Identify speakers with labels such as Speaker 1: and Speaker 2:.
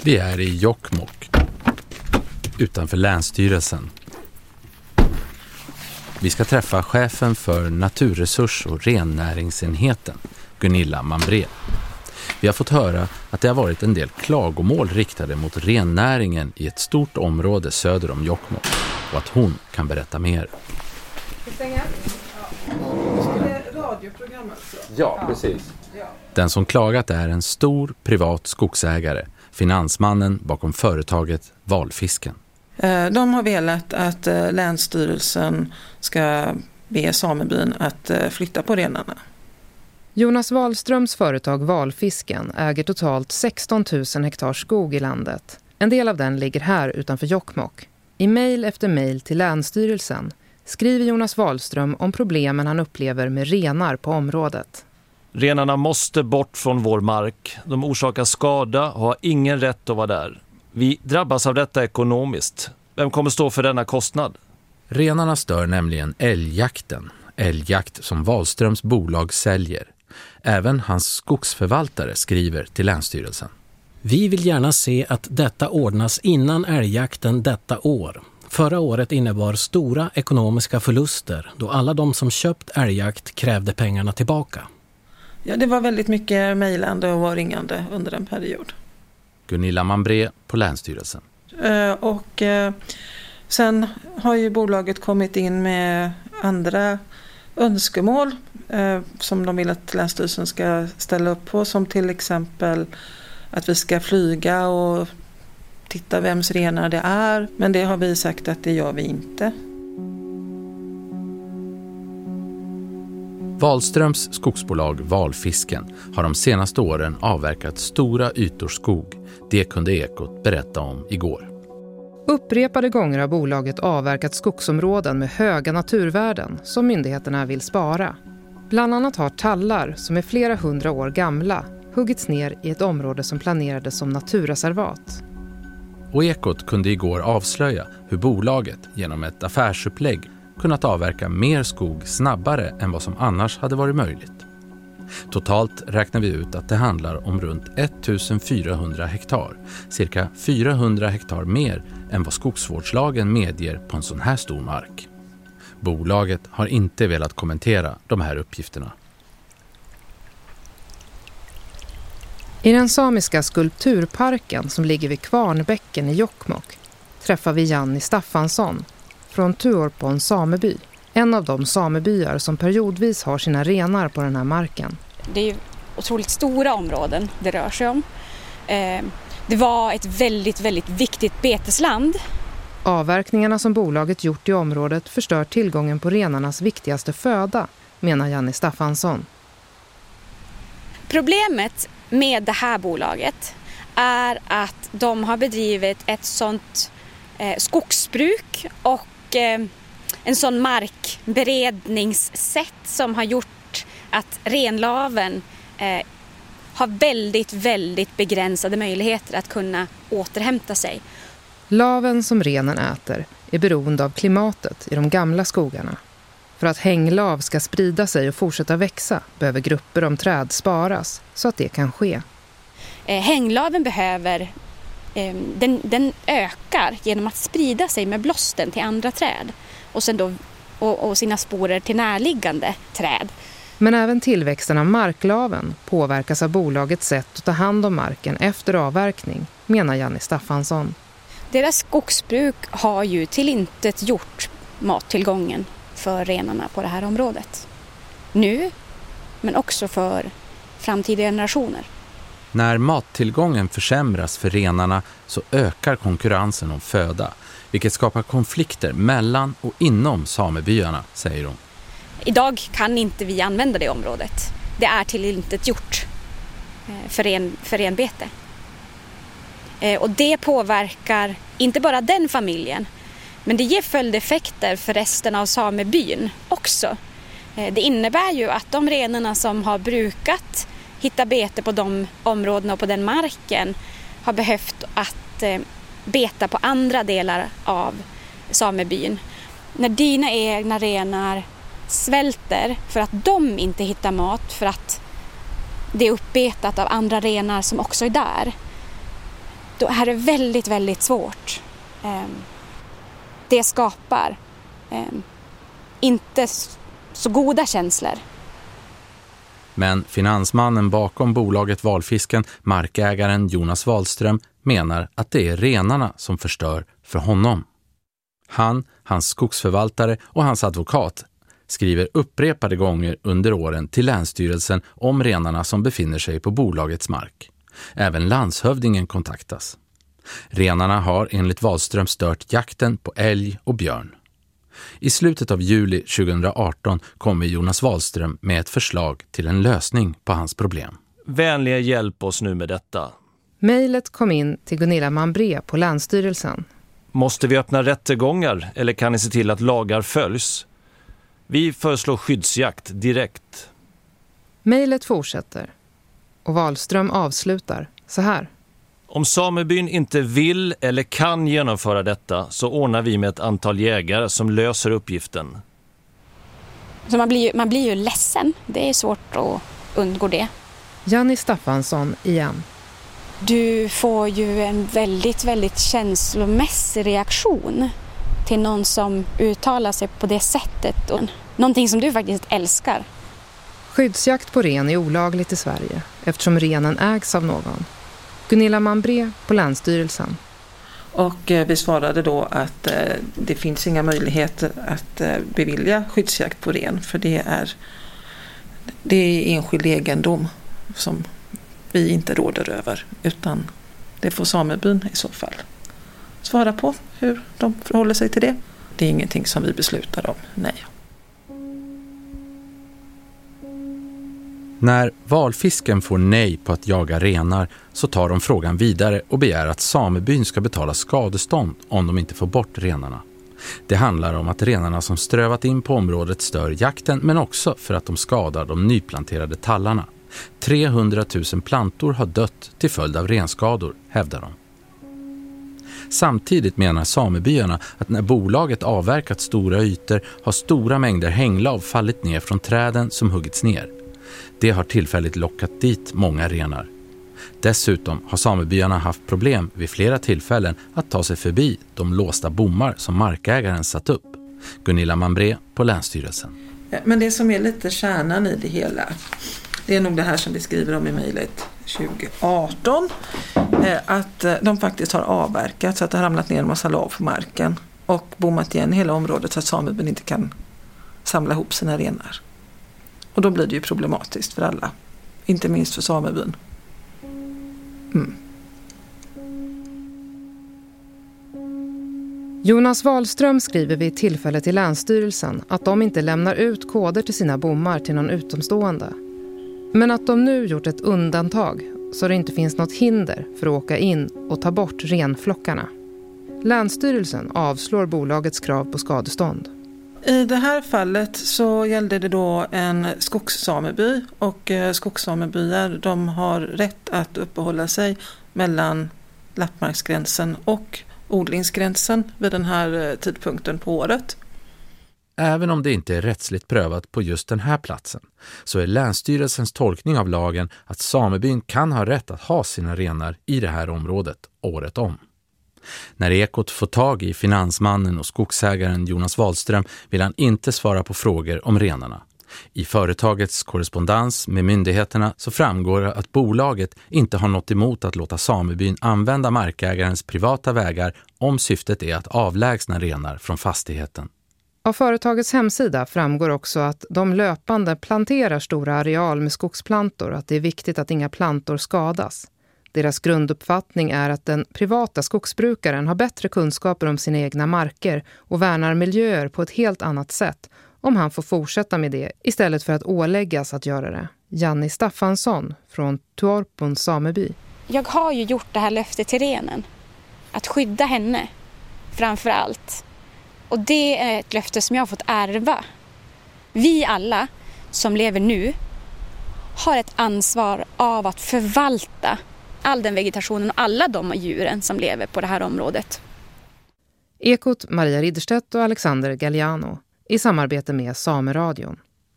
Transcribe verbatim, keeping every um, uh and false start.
Speaker 1: Vi är i Jokkmokk, utanför Länsstyrelsen. Vi ska träffa chefen för naturresurs- och rennäringsenheten, Gunilla Mambré. Vi har fått höra att det har varit en del klagomål riktade mot rennäringen i ett stort område söder om Jokkmokk och att hon kan berätta mer.
Speaker 2: Radioprogram alltså.
Speaker 1: Ja, precis. Den som klagat är en stor privat skogsägare, finansmannen bakom företaget Valfisken.
Speaker 2: De har velat att Länsstyrelsen ska be samebyn att flytta på renarna.
Speaker 3: Jonas Wahlströms företag Valfisken äger totalt sexton tusen hektar skog i landet. En del av den ligger här utanför Jokkmokk. I mejl efter mejl till Länsstyrelsen skriver Jonas Wahlström om problemen han upplever med renar på området.
Speaker 4: Renarna måste bort från vår mark. De orsakar skada och har ingen rätt att vara där. Vi drabbas av detta ekonomiskt. Vem kommer stå för denna kostnad?
Speaker 1: Renarna stör nämligen älgjakten. Älgjakt som Wahlströms bolag säljer. Även hans skogsförvaltare skriver till Länsstyrelsen.
Speaker 5: Vi vill gärna se att detta ordnas innan älgjakten detta år. Förra året innebar stora ekonomiska förluster då alla de som köpt älgjakt krävde pengarna tillbaka.
Speaker 2: Ja, det var väldigt mycket mejlande och ringande under en period.
Speaker 1: Gunilla Mambré på Länsstyrelsen.
Speaker 2: Uh, och uh, sen har ju bolaget kommit in med andra önskemål uh, som de vill att Länsstyrelsen ska ställa upp på, som till exempel att vi ska flyga och titta vems renar det är. Men det har vi sagt att det gör vi inte.
Speaker 1: Wahlströms skogsbolag Valfisken har de senaste åren avverkat stora ytor skog. Det kunde Ekot berätta om igår.
Speaker 3: Upprepade gånger har bolaget avverkat skogsområden med höga naturvärden som myndigheterna vill spara. Bland annat har tallar som är flera hundra år gamla huggits ner i ett område som planerades som naturreservat.
Speaker 1: Och Ekot kunde igår avslöja hur bolaget genom ett affärsupplägg kunnat avverka mer skog snabbare än vad som annars hade varit möjligt. Totalt räknar vi ut att det handlar om runt ettusendfyrahundra hektar, cirka fyrahundra hektar mer än vad skogsvårdslagen medger på en sån här stor mark. Bolaget har inte velat kommentera de här uppgifterna.
Speaker 3: I den samiska skulpturparken som ligger vid Kvarnbäcken i Jokkmokk träffar vi Janni Staffansson från Tuorpon sameby. En av de samebyar som periodvis har sina renar på den här marken.
Speaker 6: Det är ju otroligt stora områden det rör sig om. Det var ett väldigt, väldigt viktigt betesland.
Speaker 3: Avverkningarna som bolaget gjort i området förstör tillgången på renarnas viktigaste föda, menar Janni Staffansson.
Speaker 6: Problemet med det här bolaget är att de har bedrivit ett sånt eh, skogsbruk och eh, en sån markberedningssätt som har gjort att renlaven eh, har väldigt, väldigt begränsade möjligheter att kunna återhämta sig.
Speaker 3: Laven som renen äter är beroende av klimatet i de gamla skogarna. För att hänglav ska sprida sig och fortsätta växa behöver grupper om träd sparas så att det kan ske.
Speaker 6: Eh, hänglaven behöver, eh, den, den ökar genom att sprida sig med blåsten till andra träd och, sen då, och, och sina sporer till närliggande träd.
Speaker 3: Men även tillväxten av marklaven påverkas av bolagets sätt att ta hand om marken efter avverkning, menar Janni Staffansson.
Speaker 6: Deras skogsbruk har ju tillintet gjort mattillgången för renarna på det här området. Nu, men också för framtida generationer.
Speaker 1: När mattillgången försämras för renarna så ökar konkurrensen om föda, vilket skapar konflikter mellan och inom samebyarna, säger hon.
Speaker 6: Idag kan inte vi använda det området. Det är tillintet gjort för, ren, för renbete. Och det påverkar inte bara den familjen, men det ger följdeffekter för resten av samebyn också. Det innebär ju att de renarna som har brukat hitta bete på de områdena och på den marken har behövt att beta på andra delar av samebyn. När dina egna renar svälter för att de inte hittar mat, för att det är uppbetat av andra renar som också är där, då är det väldigt, väldigt svårt. Det skapar inte så goda känslor.
Speaker 1: Men finansmannen bakom bolaget Valfisken, markägaren Jonas Wahlström, menar att det är renarna som förstör för honom. Han, hans skogsförvaltare och hans advokat skriver upprepade gånger under åren till Länsstyrelsen om renarna som befinner sig på bolagets mark. Även landshövdingen kontaktas. Renarna har enligt Wahlström stört jakten på älg och björn. I slutet av juli tjugohundraarton kommer Jonas Wahlström med ett förslag till en lösning på hans problem.
Speaker 4: Vänliga hjälp oss nu med detta.
Speaker 3: Mejlet kom in till Gunilla Mambré på Länsstyrelsen.
Speaker 4: Måste vi öppna rättegångar eller kan ni se till att lagar följs? Vi föreslår skyddsjakt direkt.
Speaker 3: Mejlet fortsätter och Wahlström avslutar så här.
Speaker 4: Om samebyn inte vill eller kan genomföra detta så ordnar vi med ett antal jägare som löser uppgiften.
Speaker 6: Så man blir ju, man blir ju ledsen. Det är svårt att undgå det.
Speaker 3: Janni Staffansson igen.
Speaker 6: Du får ju en väldigt, väldigt känslomässig reaktion till någon som uttalar sig på det sättet. Och någonting som du faktiskt älskar.
Speaker 3: Skyddsjakt på ren är olagligt i Sverige eftersom renen ägs av någon. Gunilla Mambré på Länsstyrelsen.
Speaker 2: Och eh, vi svarade då att eh, det finns inga möjligheter att eh, bevilja skyddsjakt på ren. För det är, det är enskild egendom som vi inte råder över. Utan det får samebyn i så fall svara på hur de förhåller sig till det. Det är ingenting som vi beslutar om, nej.
Speaker 1: När Valfisken får nej på att jaga renar så tar de frågan vidare och begär att samebyn ska betala skadestånd om de inte får bort renarna. Det handlar om att renarna som strövat in på området stör jakten men också för att de skadar de nyplanterade tallarna. trehundratusen plantor har dött till följd av renskador, hävdar de. Samtidigt menar samebyarna att när bolaget avverkat stora ytor har stora mängder hänglav fallit ner från träden som huggits ner. Det har tillfälligt lockat dit många renar. Dessutom har samebyarna haft problem vid flera tillfällen att ta sig förbi de låsta bommar som markägaren satt upp. Gunilla Mambré på Länsstyrelsen.
Speaker 2: Men det som är lite kärnan i det hela, det är nog det här som vi skriver om i mejlet tjugoarton. Att de faktiskt har avverkat så att det har ramlat ner en massa lav på marken och bommat igen hela området så att samebyn inte kan samla ihop sina renar. Och då blir det ju problematiskt för alla. Inte minst för samebyn. Mm.
Speaker 3: Jonas Wahlström skriver vid tillfället till Länsstyrelsen att de inte lämnar ut koder till sina bommar till någon utomstående. Men att de nu gjort ett undantag så det inte finns något hinder för att åka in och ta bort renflockarna. Länsstyrelsen avslår bolagets krav på skadestånd.
Speaker 2: I det här fallet så gällde det då en skogssameby och skogssamebyar de har rätt att uppehålla sig mellan lappmarksgränsen och odlingsgränsen vid den här tidpunkten på året.
Speaker 1: Även om det inte är rättsligt prövat på just den här platsen så är Länsstyrelsens tolkning av lagen att samebyn kan ha rätt att ha sina renar i det här området året om. När Ekot får tag i finansmannen och skogsägaren Jonas Wahlström vill han inte svara på frågor om renarna. I företagets korrespondens med myndigheterna så framgår att bolaget inte har något emot att låta samebyn använda markägarens privata vägar om syftet är att avlägsna renar från fastigheten.
Speaker 3: Av företagets hemsida framgår också att de löpande planterar stora areal med skogsplantor och att det är viktigt att inga plantor skadas. Deras grunduppfattning är att den privata skogsbrukaren har bättre kunskaper om sina egna marker och värnar miljöer på ett helt annat sätt om han får fortsätta med det istället för att åläggas att göra det. Janni Staffansson från Tuorpons sameby.
Speaker 6: Jag har ju gjort det här löftet till renen. Att skydda henne framför allt. Och det är ett löfte som jag har fått ärva. Vi alla som lever nu har ett ansvar av att förvalta all den vegetationen och alla de djuren som lever på det här området.
Speaker 3: Ekot Maria Ridderstedt och Alexander Galliano i samarbete med Sameradion.